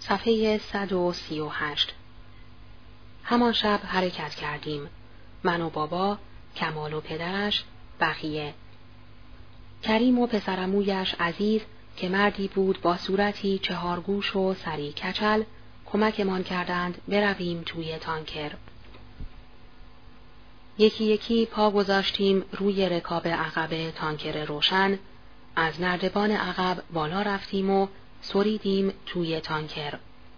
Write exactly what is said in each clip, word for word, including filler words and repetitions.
صفحه صد و سی و هشت. همان شب حرکت کردیم. من و بابا، کمال و پدرش، بقیه. کریم و پسرعمویش عزیز که مردی بود با صورتی چهارگوش و سری کچل کمکمان کردند برویم توی تانکر. یکی یکی پا گذاشتیم روی رکاب عقب تانکر روشن، از نردبان عقب بالا رفتیم و سریدیم توی تانکر.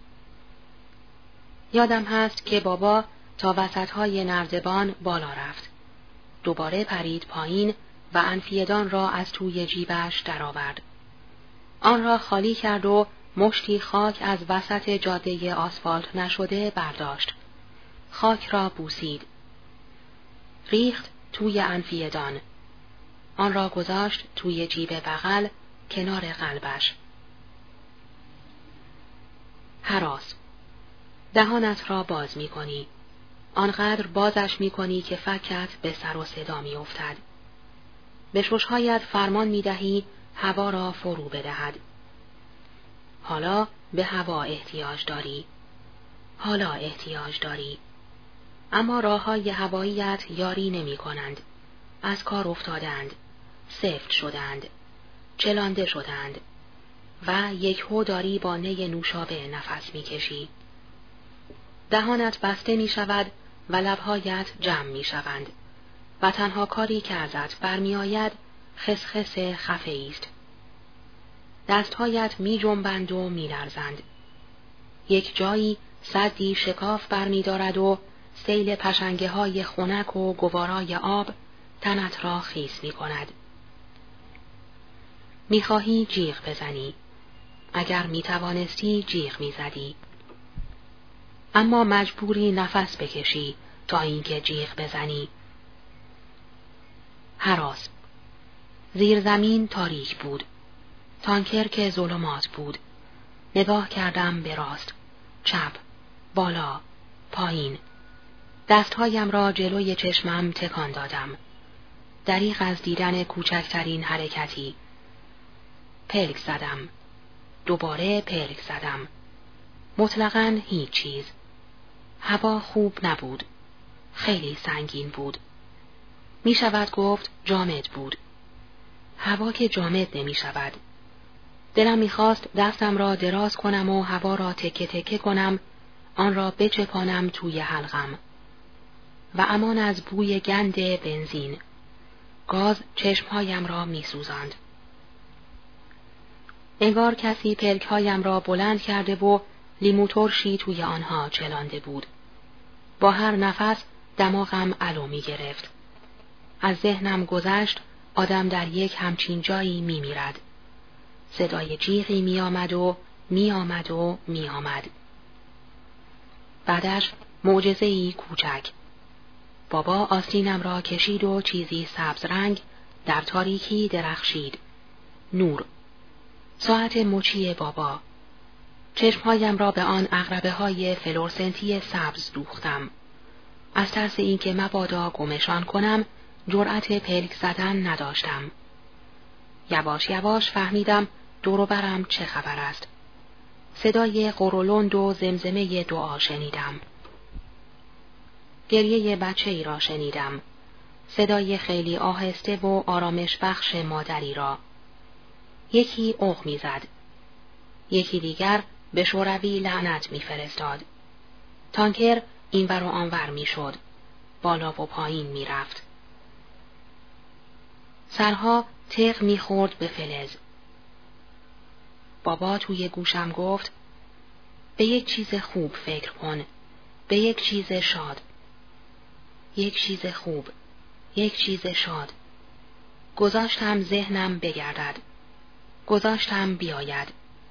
یادم هست که بابا تا وسطهای نردبان بالا رفت. دوباره پرید پایین و انفیدان را از توی جیبش درآورد. آن را خالی کرد و مشتی خاک از وسط جاده آسفالت نشده برداشت. خاک را بوسید. ریخت توی انفیدان. آن را گذاشت توی جیب بغل کنار قلبش. هراس. دهانت را باز می کنی. آنقدر بازش می کنی که فکت به سر و صدا می افتد. به ششهایت فرمان می دهی هوا را فرو بدهد. حالا به هوا احتیاج داری. حالا احتیاج داری. اما راههای هواییت یاری نمی کنند. از کار افتادند. سفت شدند. چلانده شدند. و یک هو داری با نی نوشابه نفس می کشی. دهانت بسته می شود و لبهایت جمع می شوند. و تنها کاری که ازت برمی آید خسخس خفه است. دستهایت می جنبند و می لرزند. یک جایی سدی شکاف برمی دارد و سیل پشنگه های خنک و گوارای آب تنت را خیس می کند. می خواهی جیغ بزنی. اگر می توانستی جیغ می زدی. اما مجبوری نفس بکشی تا اینکه جیغ بزنی. هراس. زیر زمین تاریک بود. تانکر که ظلمات بود. نگاه کردم به راست، چپ، بالا، پایین. دستهایم را جلوی چشمم تکان دادم. دریغ از دیدن کوچکترین حرکتی. پلک زدم. دوباره پلک زدم. مطلقاً هیچ چیز. هوا خوب نبود. خیلی سنگین بود. می شود گفت جامد بود. هوا که جامد نمی شود. دلم می خواست دستم را دراز کنم و هوا را تکه تکه کنم، آن را بچپانم توی حلقم. و امان از بوی گند بنزین. گاز چشمهایم را می سوزاند. انگار کسی پلکهایم را بلند کرده و لیمو ترشی توی آنها چلانده بود. با هر نفس دماغم علو می گرفت. از ذهنم گذشت آدم در یک همچین جایی می میرد. صدای جیغی می آمد و می آمد و می آمد. بعدش معجزه‌ای کوچک. بابا آستینم را کشید و چیزی سبز رنگ در تاریکی درخشید. نور. ساعت مچی بابا. چشمهایم را به آن عقربه های فلورسنتی سبز دوختم. از ترس اینکه مبادا گمشان کنم جرأت پلک زدن نداشتم. یواش یواش فهمیدم دور و برم چه خبر است. صدای قرولند و زمزمه دعا شنیدم. گریه بچه ای را شنیدم. صدای خیلی آهسته و آرامش بخش مادری را. یکی اوق می زد. یکی دیگر به شوروی لعنت می فرستاد. تانکر اینور و آنور می شد. بالا و پایین می رفت. سرها تق می خورد به فلز. بابا توی گوشم گفت به یک چیز خوب فکر کن. به یک چیز شاد. یک چیز خوب. یک چیز شاد. گذاشتم ذهنم بگردد. گذاشتم بیاید.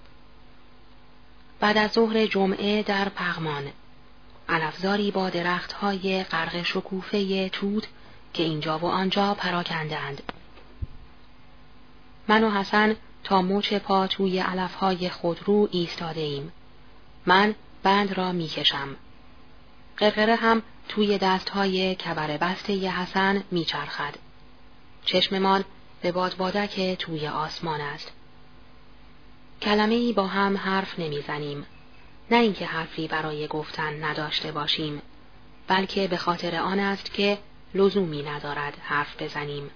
بعد از ظهر جمعه در پغمان، علفزاری با درختهای غرق شکوفه توت که اینجا و آنجا پراکندند. من و حسن تا مچ پا توی علفهای خودرو ایستاده ایم. من بند را می کشم. قرقره هم توی دستهای کبر بسته ی حسن می چرخد. چشممان به بادبادک توی آسمان است. کلمه‌ای با هم حرف نمی زنیم. نه اینکه حرفی برای گفتن نداشته باشیم، بلکه به خاطر آن است که لزومی ندارد حرف بزنیم.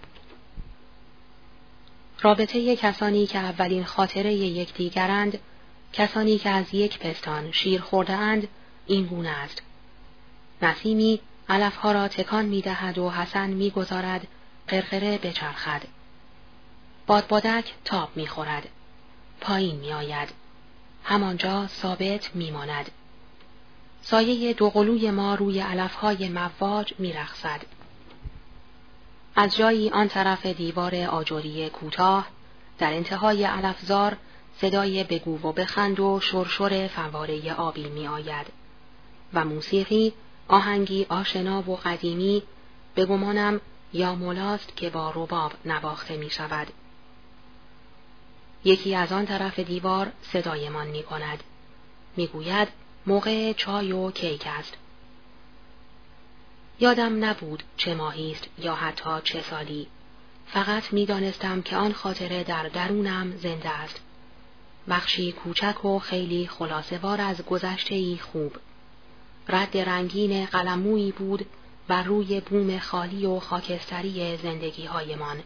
رابطه کسانی که اولین خاطره یکدیگرند، کسانی که از یک پستان شیر خورده اند، این گونه است. نسیمی علفها را تکان می دهد و حسن می گذارد قرقره بچرخد. بادبادک تاب می خورد. پایین می آید. همانجا ثابت می ماند. سایه دوقلوی ما روی علفهای مواج می رقصد. از جایی آن طرف دیوار آجری کوتاه، در انتهای علفزار صدای بگو و بخند و شرشر فواره آبی می آید و موسیقی آهنگی آشنا و قدیمی به گمانم یا مولاست که با رباب نواخته می شود. یکی از آن طرف دیوار صدایمان می کند. می گوید موقع چای و کیک است. یادم نبود چه ماهی است یا حتی چه سالی. فقط می دانستم که آن خاطره در درونم زنده است. بخشی کوچک و خیلی خلاصه‌وار از گذشته‌ای خوب. رد رنگین قلمویی بود بر روی بوم خالی و خاکستری زندگی‌هایمان.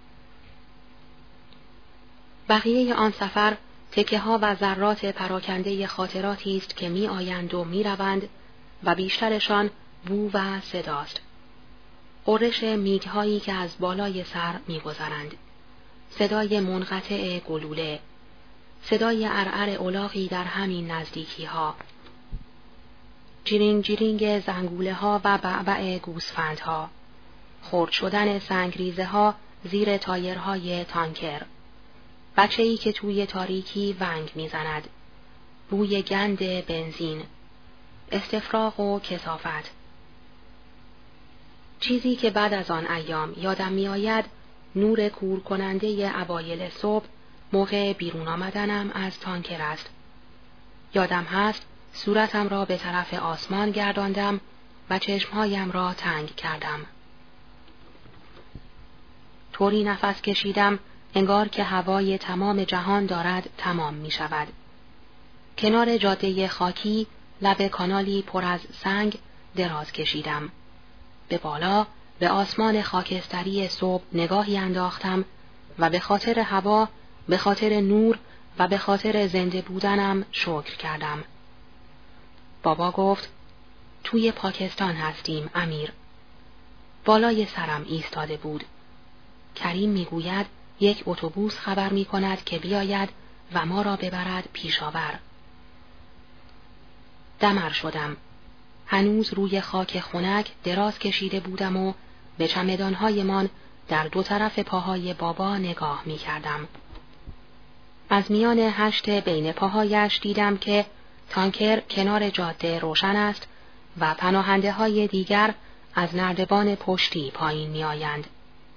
بقیه آن سفر تکه‌ها و ذرات پراکنده خاطراتی است که می آیند و می روند و بیشترشان بو و صداست. غرش میگ‌هایی که از بالای سر می گذرند. صدای منقطع گلوله. صدای عرعر الاغی در همین نزدیکی ها. جیرینگ جیرینگ زنگوله ها و بعبع گوسفند ها. خرد شدن سنگریزه ها زیر تایرهای تانکر. بچه‌ای که توی تاریکی ونگ میزند. بوی گند بنزین. استفراغ و کثافت. چیزی که بعد از آن ایام یادم می آید نور کور کننده اوایل صبح موقع بیرون آمدنم از تانکر است. یادم هست صورتم را به طرف آسمان گرداندم و چشمهایم را تنگ کردم. طوری نفس کشیدم انگار که هوای تمام جهان دارد تمام می شود. کنار جاده خاکی لب کانالی پر از سنگ دراز کشیدم. به بالا به آسمان خاکستری صبح نگاهی انداختم و به خاطر هوا، به خاطر نور و به خاطر زنده بودنم شکر کردم. بابا گفت توی پاکستان هستیم امیر. بالای سرم ایستاده بود. کریم میگوید یک اتوبوس خبر می کند که بیاید و ما را ببرد پیشاور. دمر شدم. هنوز روی خاک خنک دراز کشیده بودم و به چمدانهایمان در دو طرف پاهای بابا نگاه می کردم. از میان هشت بین پاهایش دیدم که تانکر کنار جاده روشن است و پناهنده های دیگر از نردبان پشتی پایین می آیند.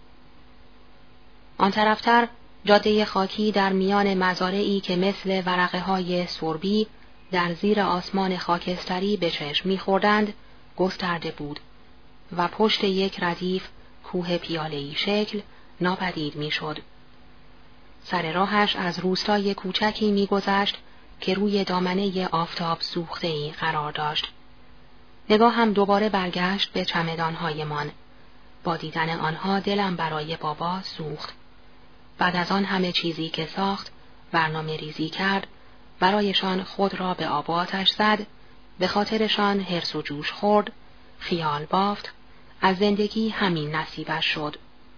آن طرفتر جاده خاکی در میان مزارعی که مثل ورقه های سربی در زیر آسمان خاکستری به چشم می‌خوردند گسترده بود و پشت یک ردیف کوه پیاله‌ای شکل ناپدید می‌شد. سر راهش از روستای کوچکی می‌گذشت که روی دامنه آفتاب سوخته‌ای قرار داشت. نگاه هم دوباره برگشت به چمدان‌هایمان. با دیدن آنها دلم برای بابا سوخت. بعد از آن همه چیزی که ساخت، برنامه ریزی کرد، برایشان خود را به آب و آتش زد، به خاطرشان حرص و جوش خورد، خیال بافت، از زندگی همین نصیبش شد.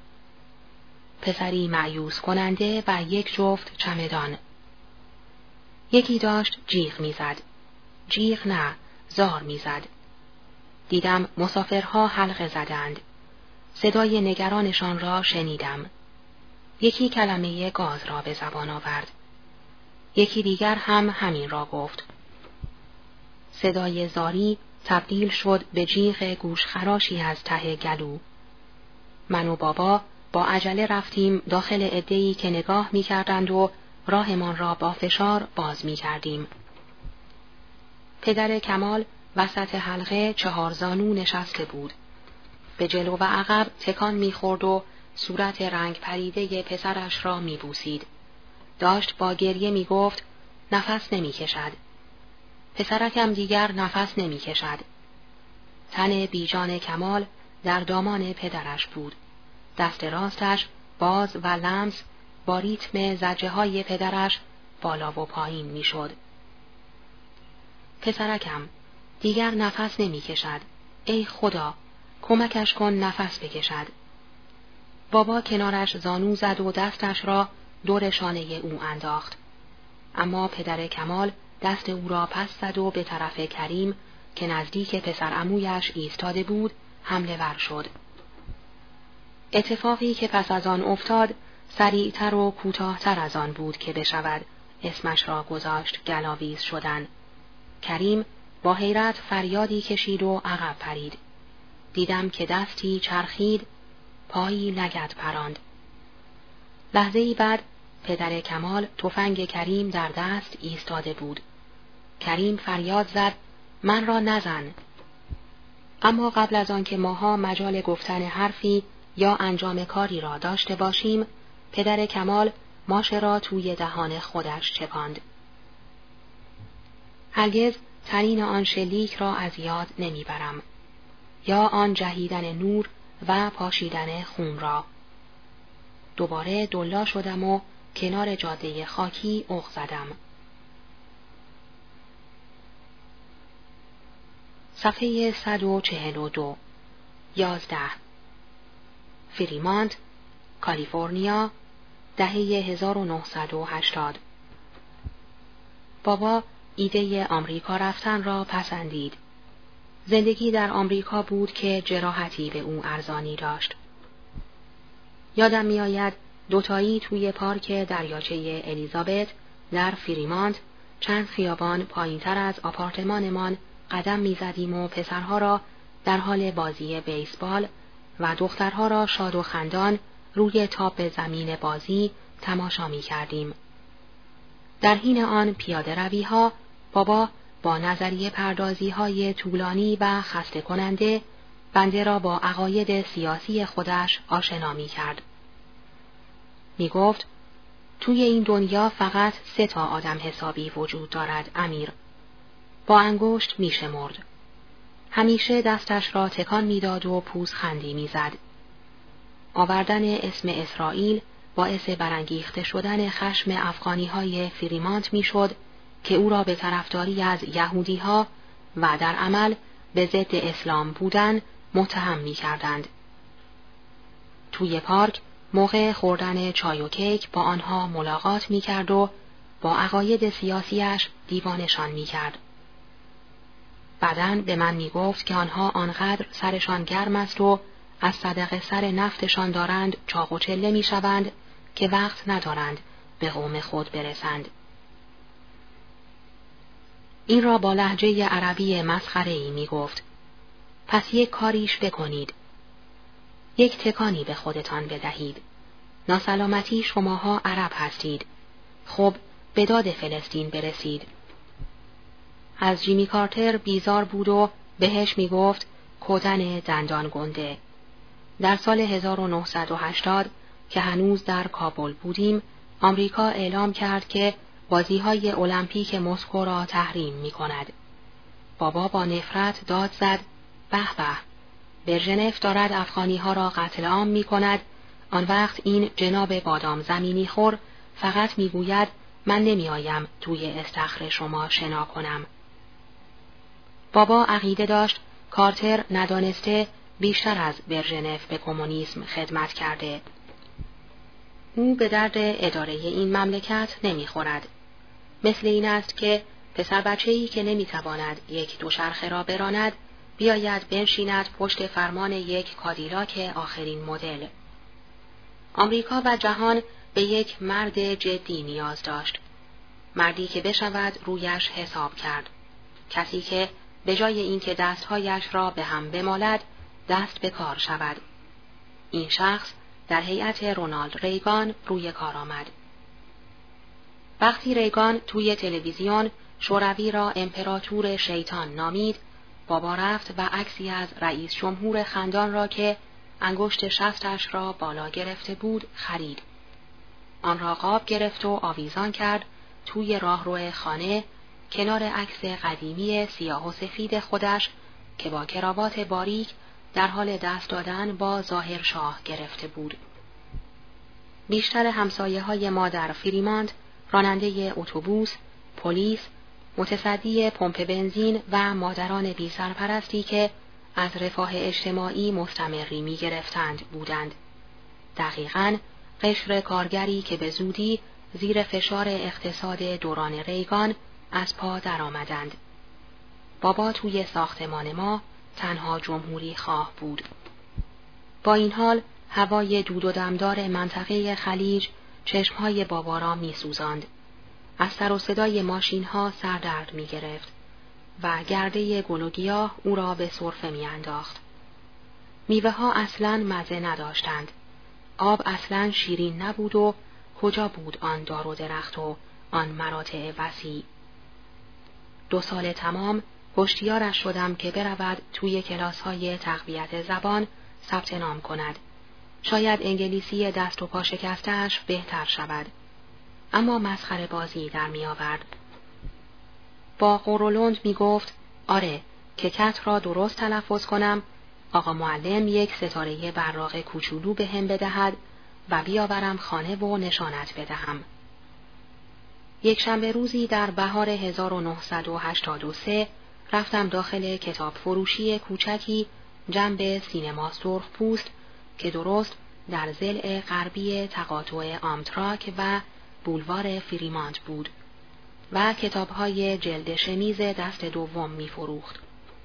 پسری مایوس کننده و یک جفت چمدان. یکی داشت جیغ میزد. جیغ نه، زار میزد. دیدم مسافرها حلقه زدند. صدای نگرانشان را شنیدم. یکی کلمه گاز را به زبان آورد. یکی دیگر هم همین را گفت. صدای زاری تبدیل شد به جیغ گوشخراشی از ته گلو. من و بابا با عجله رفتیم داخل عده‌ای که نگاه می کردند و راهمان را با فشار باز می کردیم. پدر کمال وسط حلقه چهار زانو نشسته بود. به جلو و عقب تکان می خورد و صورت رنگ پریده پسرش را می بوسید. داشت با گریه می گفت نفس نمی کشد. پسرکم دیگر نفس نمی کشد. تن بیجان کمال در دامان پدرش بود. دست راستش باز و لمس با ریتم زجه های پدرش بالا و پایین می شد. پسرکم دیگر نفس نمی کشد. ای خدا، کمکش کن نفس بکشد. بابا کنارش زانو زد و دستش را دور شانه او انداخت. اما پدر کمال دست او را پس زد و به طرف کریم که نزدیک پسر عمویش ایستاده بود حمله ور شد. اتفاقی که پس از آن افتاد سریعتر و کوتاهتر از آن بود که بشود اسمش را گذاشت گلاویز شدن. کریم با حیرت فریادی کشید و عقب پرید. دیدم که دستی چرخید، پایی لگد پراند. لحظه‌ای بعد پدر کمال تفنگ کریم در دست ایستاده بود. کریم فریاد زد: من را نزن! اما قبل از آن که ماها مجال گفتن حرفی یا انجام کاری را داشته باشیم، پدر کمال ماشه را توی دهان خودش چپاند. هرگز طنین آن شلیک را از یاد نمیبرم، یا آن جهیدن نور و پاشیدن خون را. دوباره دلا شدم و کنار جاده خاکی اوق زدم. صفحه صد و چهل و دو. یازده. فریمانت، کالیفرنیا، دهه هزار و نهصد و هشتاد. بابا ایده آمریکا رفتن را پسندید. زندگی در آمریکا بود که جراحتی به او ارزانی داشت. یادم می آید دوتایی توی پارک دریاچه الیزابت در فریمانت چند خیابان پایینتر از آپارتمانمان قدم می زدیم و پسرها را در حال بازی بیسبال و دخترها را شاد و خندان روی تاپ زمین بازی تماشا می کردیم. در حین آن پیاده روی ها بابا با نظریه پردازی های طولانی و خسته کننده بنده را با عقاید سیاسی خودش آشنا می کرد. می گفت توی این دنیا فقط سه تا آدم حسابی وجود دارد امیر. با انگشت می شمرد. همیشه دستش را تکان می داد و پوزخندی می زد. آوردن اسم اسرائیل باعث برانگیخته شدن خشم افغانی های فریمانت می شد که او را به طرفداری از یهودی ها و در عمل به ضد اسلام بودن متهم می کردند. توی پارک موقع خوردن چای و کیک با آنها ملاقات می کرد و با عقاید سیاسیش دیوانشان می کرد. بعداً به من می گفت که آنها آنقدر سرشان گرم است و از صدقه سر نفتشان دارند چاق و چله می شوند که وقت ندارند به قوم خود برسند. این را با لهجه عربی مسخره‌ای می گفت. پس یک کاریش بکنید. یک تکانی به خودتان بدهید. ناسلامتی شماها عرب هستید. خب به داد فلسطین برسید. از جیمی کارتر بیزار بود و بهش می گفت کودن دندان گنده. در سال هزار و نهصد و هشتاد که هنوز در کابل بودیم، آمریکا اعلام کرد که بازی‌های المپیک مسکو را تحریم می کند. بابا با نفرت داد زد: به به، برژنف دارد افغانی‌ها را قتل عام می کند. آن وقت این جناب بادام زمینی خور فقط می گوید من نمی آیم توی استخر شما شنا کنم. بابا عقیده داشت کارتر ندانسته بیشتر از برژنف به کمونیسم خدمت کرده. او به درد اداره این مملکت نمیخورد. مثل این است که پسر بچه‌ای که نمیتواند یک دوچرخه را براند بیاید بنشیند پشت فرمان یک کادیلاک آخرین مدل. آمریکا و جهان به یک مرد جدی نیاز داشت. مردی که بشود رویش حساب کرد. کسی که به جای اینکه دستهایش را به هم بمالد دست به کار شود. این شخص در هیئت رونالد ریگان روی کار آمد. وقتی ریگان توی تلویزیون شوروی را امپراتور شیطان نامید، بابا رفت و عکسی از رئیس جمهور خندان را که انگشت شستش را بالا گرفته بود خرید. آن را قاب گرفت و آویزان کرد توی راهرو خانه کنار عکس قدیمی سیاه و سفید خودش که با کراوات باریک در حال دست دادن با ظاهر شاه گرفته بود. بیشتر همسایه های ما در فریمانت راننده اتوبوس، پلیس، متصدی پمپ بنزین و مادران بی سرپرستی که از رفاه اجتماعی مستمری می گرفتند بودند. دقیقاً قشر کارگری که به زودی زیر فشار اقتصاد دوران ریگان از پا درآمدند. بابا توی ساختمان ما تنها جمهوری خواه بود. با این حال هوای دود و دمدار منطقه خلیج چشمهای بابا را می سوزاند. از سر و صدای ماشین ها سردرد می گرفت و گرده گل و گیاه او را به سرفه می انداخت. میوه ها اصلاً مزه نداشتند. آب اصلاً شیرین نبود و کجا بود آن دار و درخت و آن مراتع وسیع. دو سال تمام هشیارش شدم که برود توی کلاس های تقویت زبان ثبت نام کند. شاید انگلیسی دست و پا شکسته‌اش بهتر شود. اما مسخره بازی در می آورد. با قرولند می گفت آره که کت را درست تلفظ کنم، آقا معلم یک ستاره براق کوچولو به هم بدهد و بیاورم خانه و نشانت بدهم. یک شنبه روزی در بهار هزار و نهصد و هشتاد و سه رفتم داخل کتاب فروشی کوچکی جنب سینما سرخ پوست که درست در ضلع غربی تقاطع آمتراک و بولوار فریمانت بود و کتاب‌های جلد شمیز دست دوم می‌فروخت.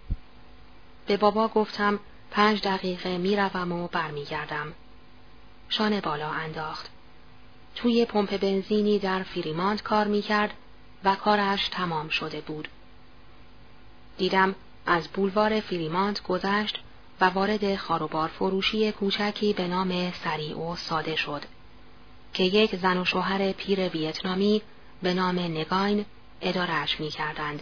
به بابا گفتم پنج دقیقه میروم و برمیگردم. شانه بالا انداخت. توی پمپ بنزینی در فریمانت کار میکرد و کارش تمام شده بود. دیدم از بولوار فریمانت گذشت و وارد خاروبار فروشی کوچکی به نام سریع و ساده شد که یک زن و شوهر پیر ویتنامی به نام نگاین اداره‌اش می‌کردند.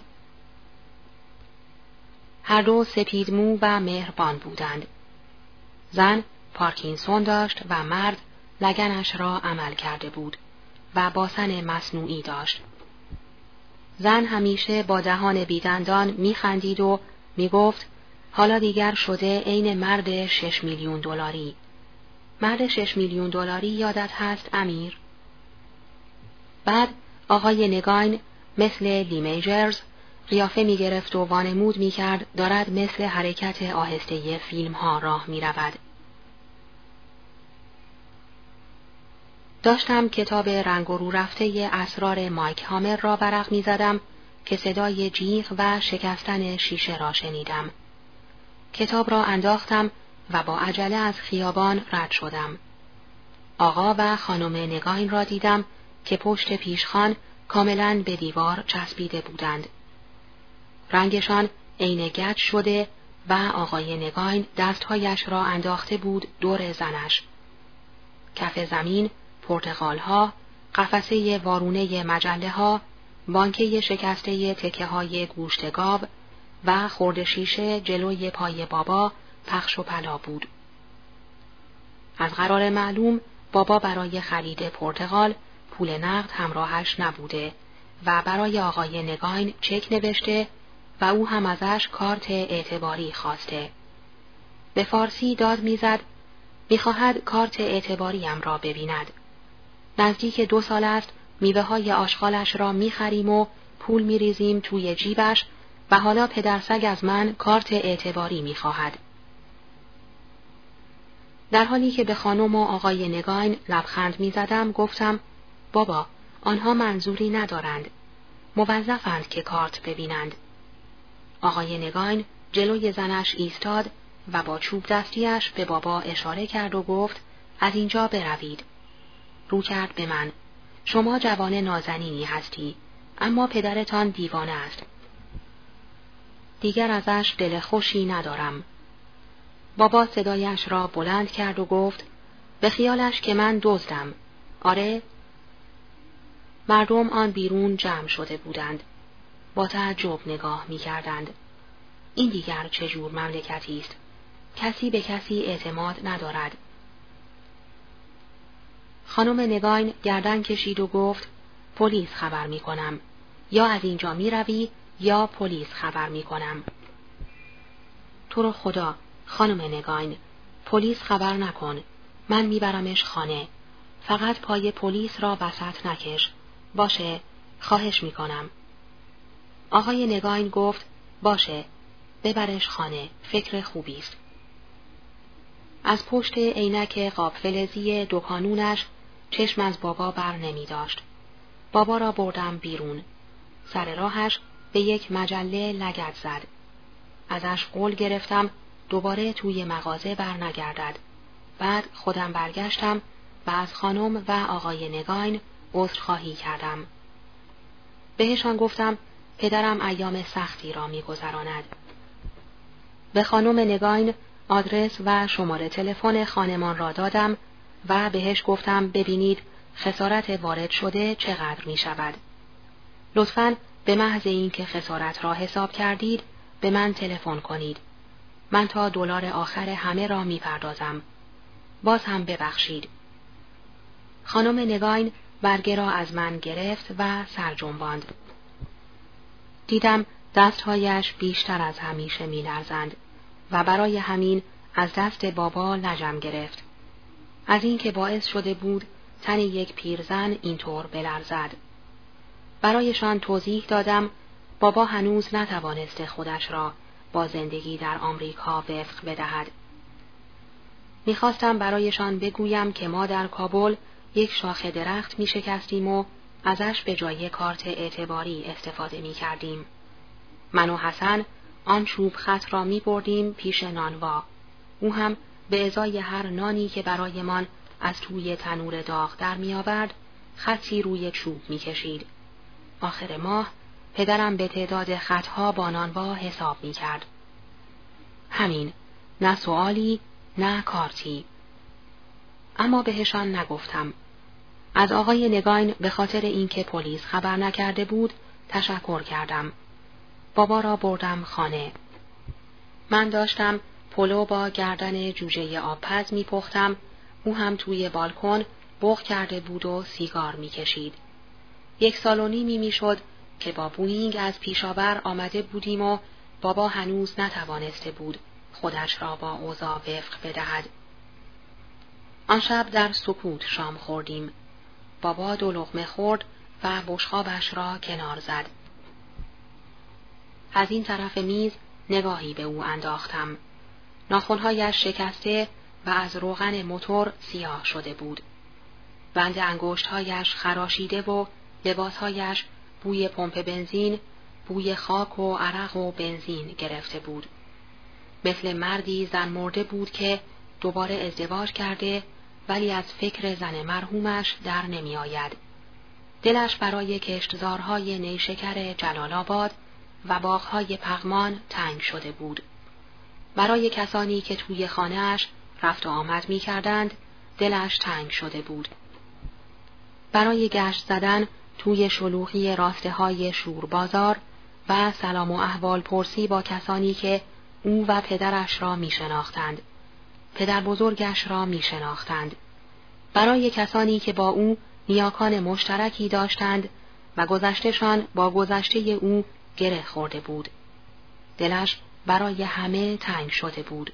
هر دو سپیدمو و مهربان بودند. زن پارکینسون داشت و مرد لگنش را عمل کرده بود و باسن مصنوعی داشت. زن همیشه با دهان بیدندان می‌خندید و می‌گفت حالا دیگر شده عین مرد شش میلیون دلاری. مرد شش میلیون دلاری یادت هست امیر؟ بعد آقای نگاین مثل لیمیجرز قیافه می گرفت و وانمود می کرد دارد مثل حرکت آهسته فیلم ها راه می رود. داشتم کتاب رنگ و رو رفته اسرار مایک هامر را ورق می زدم که صدای جیغ و شکستن شیشه را شنیدم. کتاب را انداختم و با عجله از خیابان رد شدم. آقا و خانم نگاین را دیدم که پشت پیشخوان کاملاً به دیوار چسبیده بودند. رنگشان عین گچ شده و آقای نگاین دستهایش را انداخته بود دور زنش. کف زمین، پرتقال‌ها، قفسه وارونه مجله‌ها، بانکه شکسته تکه‌های گوشت گاو و خرد شیشه جلوی پای بابا پخش و پلا بود. از قرار معلوم بابا برای خرید پرتقال پول نقد همراهش نبوده و برای آقای نگاین چک نوشته و او هم ازش کارت اعتباری خواسته. به فارسی داد میزد میخواهد کارت اعتباریم را ببیند. نزدیک دو سال است میوه های آشغالش را میخریم و پول میریزیم توی جیبش و حالا پدرسگ از من کارت اعتباری میخواهد. در حالی که به خانم و آقای نگاین لبخند میزدم گفتم بابا آنها منظوری ندارند. موظفند که کارت ببینند. آقای نگاین جلوی زنش ایستاد و با چوب دستیش به بابا اشاره کرد و گفت از اینجا بروید. رو کرد به من. شما جوان نازنینی هستی اما پدرتان دیوانه است. دیگر ازش دل خوشی ندارم. بابا صدایش را بلند کرد و گفت به خیالش که من دزدم. آره؟ مردم آن بیرون جمع شده بودند. با تعجب نگاه می کردند. این دیگر چه جور مملکتی است؟ کسی به کسی اعتماد ندارد. خانم نگاین گردن کشید و گفت پلیس خبر می کنم. یا از اینجا می روی یا پلیس خبر می کنم. تو رو خدا خانم نگاین، پلیس خبر نکن، من میبرمش خانه. فقط پای پلیس را وسط نکش. باشه، خواهش میکنم. آقای نگاین گفت باشه، ببرش خانه، فکر خوبی است. از پشت عینک قاب فلزی دکانونش چشم از بابا بر نمی داشت. بابا را بردم بیرون. سر راهش به یک مجله لگد زد. ازش قول گرفتم دوباره توی مغازه بر نگردد. بعد خودم برگشتم و از خانم و آقای نگاین عذرخواهی کردم. بهشان گفتم پدرم ایام سختی را می‌گذراند. به خانم نگاین آدرس و شماره تلفن خانمان را دادم و بهش گفتم ببینید خسارت وارد شده چقدر می شود. لطفاً به محض اینکه خسارت را حساب کردید به من تلفن کنید. من تا دلار آخر همه را می پردازم. باز هم ببخشید. خانم نگاین برگه را از من گرفت و سرجنباند. دیدم دستهایش بیشتر از همیشه می لرزند و برای همین از دست بابا لجم گرفت. از این که باعث شده بود تن یک پیرزن اینطور بلرزد. برایشان توضیح دادم بابا هنوز نتوانسته خودش را با زندگی در آمریکا وفق بدهد. میخواستم برایشان بگویم که ما در کابل یک شاخه درخت می شکستیم و ازش به جای کارت اعتباری استفاده می کردیم. من و حسن آن چوب خط را می بردیم پیش نانوا. او هم به ازای هر نانی که برایمان از توی تنور داغ در می آورد خطی روی چوب می کشید. آخر ماه پدرم به تعداد خطها با نانوا حساب می کرد. همین، نه سوالی نه کارتی. اما بهشان نگفتم. از آقای نگاین به خاطر اینکه پلیس خبر نکرده بود تشکر کردم. بابا را بردم خانه. من داشتم پلو با گردن جوجه آبپز می پختم. او هم توی بالکن بغ کرده بود و سیگار می کشید. یک سال و نیمی می شد که با بوئینگ از پیشاور آمده بودیم و بابا هنوز نتوانسته بود خودش را با اوضاع وفق بدهد. آن شب در سکوت شام خوردیم. بابا دو لقمه خورد و بشقابش را کنار زد. از این طرف میز نگاهی به او انداختم. ناخن‌هایش شکسته و از روغن موتور سیاه شده بود. بند انگشت‌هایش خراشیده و لباسهایش بوی پمپ بنزین، بوی خاک و عرق و بنزین گرفته بود. مثل مردی زن مرده بود که دوباره ازدواج کرده ولی از فکر زن مرحومش در نمی آید. دلش برای کشتزارهای نیشکر جلال آباد و باغهای پغمان تنگ شده بود. برای کسانی که توی خانه‌اش رفت و آمد می کردند دلش تنگ شده بود. برای گشت زدن توی شلوغی راسته های شور بازار و سلام و احوال پرسی با کسانی که او و پدرش را می شناختند. پدر بزرگش را می شناختند. برای کسانی که با او نیاکان مشترکی داشتند و گذشتهشان با گذشته او گره خورده بود. دلش برای همه تنگ شده بود.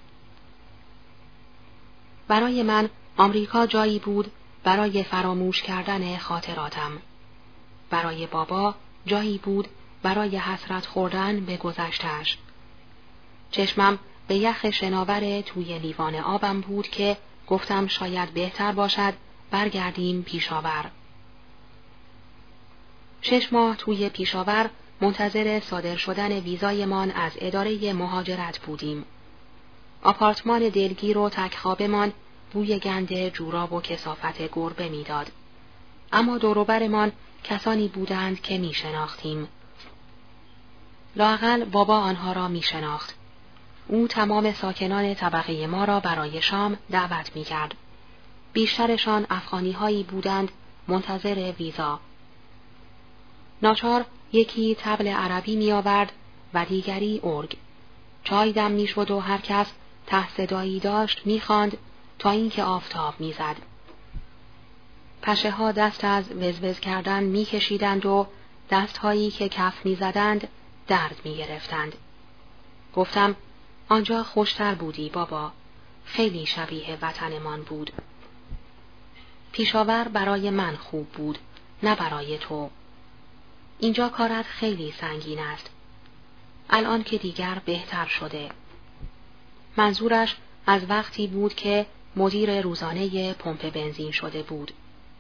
برای من آمریکا جایی بود برای فراموش کردن خاطراتم. برای بابا جایی بود برای حسرت خوردن به گذشته‌اش. چشمم به یخ شناور توی لیوان آبم بود که گفتم شاید بهتر باشد برگردیم پیشاور. شش ماه توی پیشاور منتظر صادر شدن ویزایمان از اداره مهاجرت بودیم. آپارتمان دلگیر و تکخوابمان بوی گند جوراب و کثافت گربه میداد. اما دوروبرمان کسانی بودند که می شناختیم. لااقل بابا آنها را می شناخت. او تمام ساکنان طبقه ما را برای شام دعوت می کرد. بیشترشان افغانی هایی بودند منتظر ویزا. ناچار یکی طبل عربی می آورد و دیگری ارگ. چای دم می شد و هر کس ته صدایی داشت می خواند تا اینکه آفتاب می زد. پشه ها دست از وزوز کردن می کشیدند و دستهایی که کف می زدند درد می گرفتند. گفتم آنجا خوشتر بودی بابا، خیلی شبیه وطنمان بود. پیشاور برای من خوب بود، نه برای تو. اینجا کارت خیلی سنگین است. الان که دیگر بهتر شده. منظورش از وقتی بود که مدیر روزانه پمپ بنزین شده بود.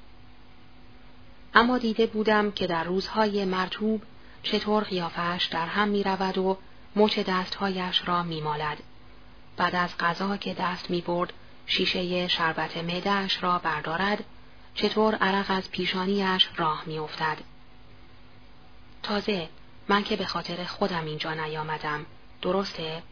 اما دیده بودم که در روزهای مرطوب چطور قیافه‌اش در هم می رود و مچ دستهایش را می مالد. بعد از غذا که دست می برد شیشه شربت معده‌اش را بردارد، چطور عرق از پیشانیش راه می افتد. تازه من که به خاطر خودم اینجا نیامدم، درسته؟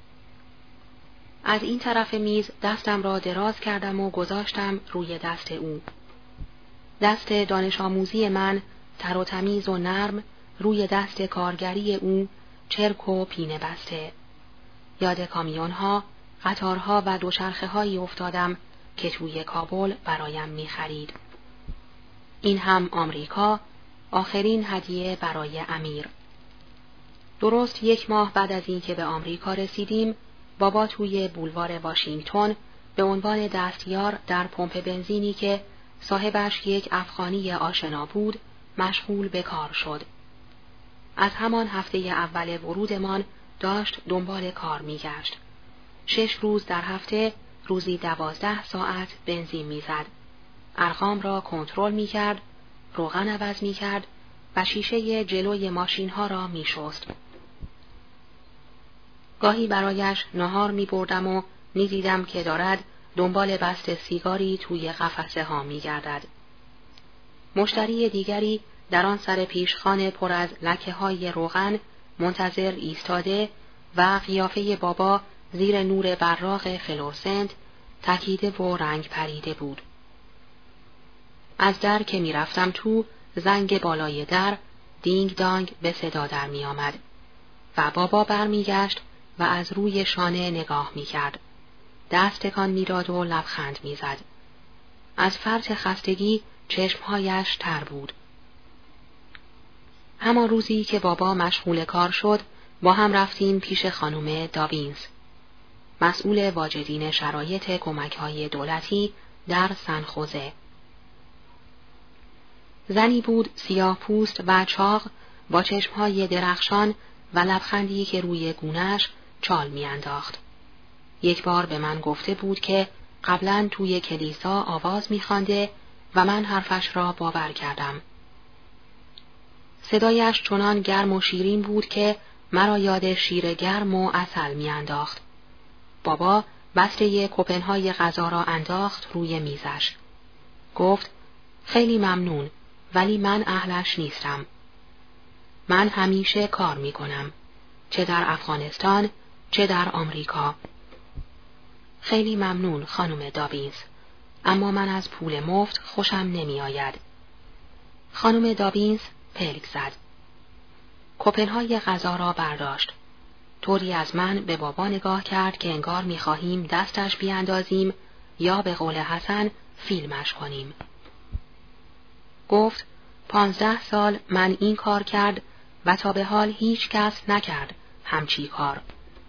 از این طرف میز دستم را دراز کردم و گذاشتم روی دست او. دست دانش آموزی من تر و تمیز و نرم روی دست کارگری او چرک و پینه بسته. یاد کامیونها، قطارها و دوچرخه هایی افتادم که توی کابل برایم می خرید. این هم آمریکا، آخرین هدیه برای امیر. درست یک ماه بعد از این که به آمریکا رسیدیم، بابا توی بولوار واشنگتن به عنوان دستیار در پمپ بنزینی که صاحبش یک افغانی آشنا بود، مشغول به کار شد. از همان هفته اول ورودمان داشت دنبال کار می‌گشت. شش روز در هفته، روزی دوازده ساعت بنزین می‌زد. ارقام را کنترل می‌کرد، روغن عوض می‌کرد و شیشه جلوی ماشین‌ها را می‌شست. گاهی برایش نهار می‌بردم و می‌دیدم که دارد دنبال بست سیگاری توی قفسه ها می‌گردد. مشتری دیگری در آن سر پیشخان پر از لکه های روغن منتظر ایستاده و قیافه بابا زیر نور براق فلورسنت تکیده و رنگ پریده بود. از در که می رفتم تو، زنگ بالای در دینگ دانگ به صدا در می آمد و بابا بر می گشت و از روی شانه نگاه می کرد. دست تکان می داد و لبخند می زد. از فرط خستگی چشمهایش تر بود. همان روزی که بابا مشغول کار شد، با هم رفتیم پیش خانم دابینز، مسئول واجدین شرایط کمک‌های دولتی در سن خوزه. زنی بود سیاه پوست و چاق با چشمهای درخشان و لبخندی که روی گونه‌اش چال می‌انداخت. یک بار به من گفته بود که قبلاً توی کلیسا آواز می‌خوانده و من حرفش را باور کردم. صدایش چنان گرم و شیرین بود که مرا یاد شیر گرم و عسل می‌انداخت. بابا بسته کوپن‌های غذا را انداخت روی میزش. گفت خیلی ممنون، ولی من اهلش نیستم. من همیشه کار می‌کنم، چه در افغانستان چه در آمریکا. خیلی ممنون خانم دابینز، اما من از پول مفت خوشم نمی آید. خانم دابینز پلک زد. کوپن‌های غذا را برداشت. طوری از من به بابا نگاه کرد که انگار می خواهیم دستش بیاندازیم یا به قول حسن فیلمش کنیم. گفت پانزده سال من این کار کرد و تا به حال هیچ کس نکرد همچی کار.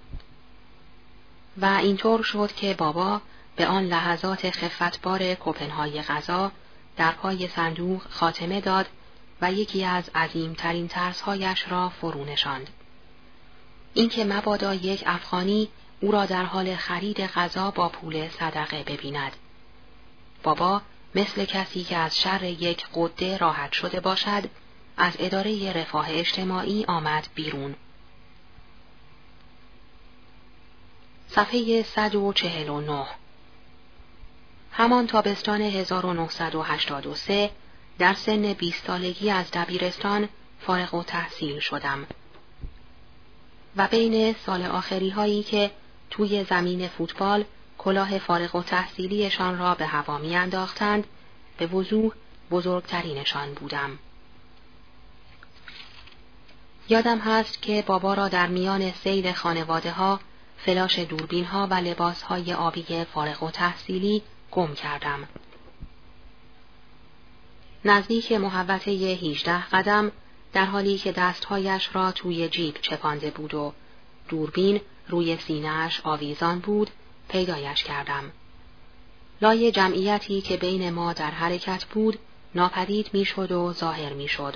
و اینطور شد که بابا به آن لحظات خفتبار کوپن‌های غذا در پای صندوق خاتمه داد و یکی از عظیمترین ترس‌هایش را فرو نشاند. اینکه مبادا یک افغانی او را در حال خرید غذا با پول صدقه ببیند. بابا مثل کسی که از شر یک قده راحت شده باشد، از اداره رفاه اجتماعی آمد بیرون. صفحه صد و چهل و نه. همان تابستان هزار و نهصد و هشتاد و سه در سن بیست سالگی از دبیرستان فارغ التحصیل شدم و بین سال آخری هایی که توی زمین فوتبال کلاه فارغ التحصیلیشان را به هوا می انداختند، به وضوح بزرگترینشان بودم. یادم هست که بابا را در میان سیل خانواده ها، فلاش دوربین ها و لباس های آبی فارغ التحصیلی گم کردم. نزدیک محوطه هجده قدم در حالی که دستهایش را توی جیب چپانده بود و دوربین روی سینه‌اش آویزان بود، پیدایش کردم. لای جمعیتی که بین ما در حرکت بود، ناپدید میشد و ظاهر میشد.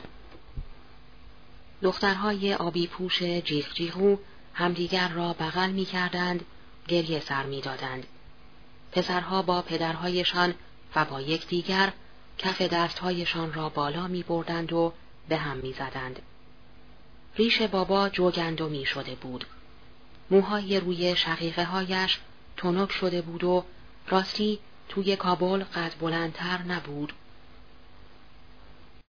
دخترهای آبی پوش جیغ جیغو همدیگر را بغل می کردند، گریه سر می دادند. پسرها با پدرهایشان و با یکدیگر کف دستهایشان را بالا می بردند و به هم می زدند. ریش بابا جوگندمی شده بود. موهای روی شقیقه هایش تنک شده بود و راستی توی کابل قد بلندتر نبود.